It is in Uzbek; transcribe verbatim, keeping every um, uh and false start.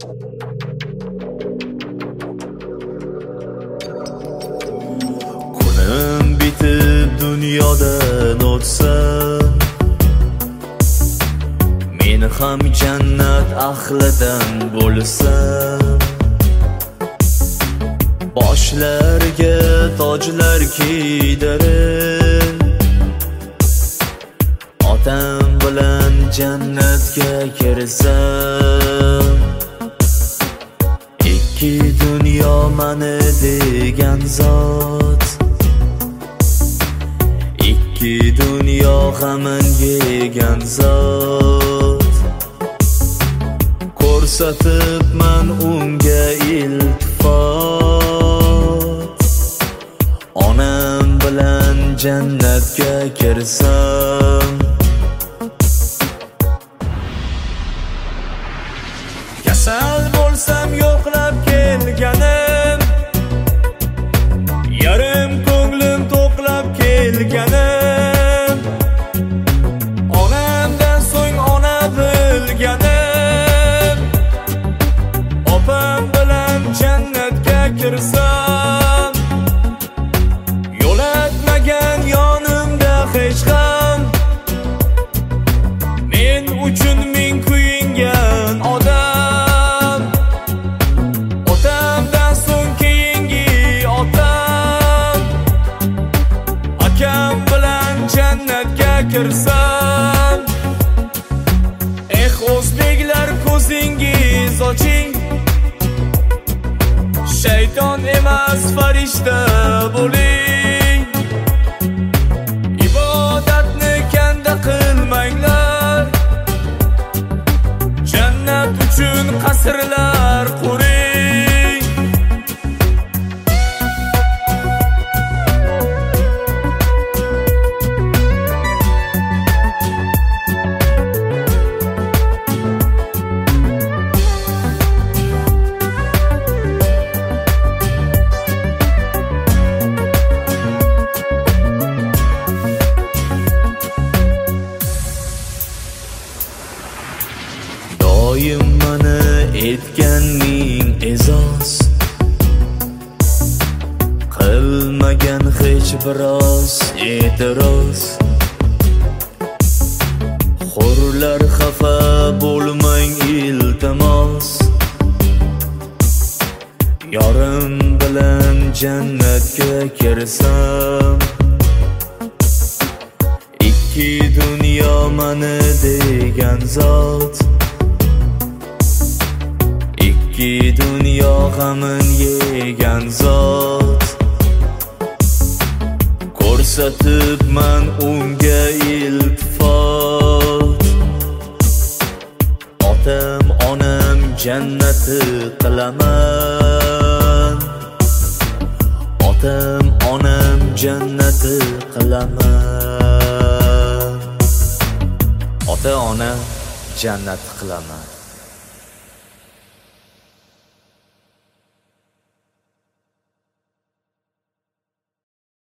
Kunim bitib dunyodan o'tsa, meni ham jannat ahlidan bo'lsa, boshlariga tojlar kiydirib, otam bilan jannatga kirsam, ikki dunyo mani degan zot, ikki dunyo g'amin yegan zot, ko'rsatibman unga iltifot, onam bilan jannatga kirsam. Kasal bo'lsam yo'qlab kelganim, yarim ko'nglim to'qlab kelganim, onamdan so'ng ona bilganim, opam bilan jannatga kirsam, yo'latmagan yonimda hech ham, men uchun ming kuyingan odam, otamdan so'ng keyingi otam, akam bilan jannatga kirsam. Eh o'zbeklar, ko'zingiz oching, shayton emas farishta bo'ling, ibodatni kanda qilmanglar, jannat uchun qasrlar quring. Doim mani etgan ming e'zoz, qilmagan hech biroz e'tiroz. Hurlar xafa bo'lmang iltimos, yorim bilan jannatga kirsam, ikki dunyo mani degan zot, ikki dunyo g'amin yegan zot, ko'rsatibman unga iltifot, otam onam jannati qilaman, otam onam jannati qilaman, ota ona jannati qilaman.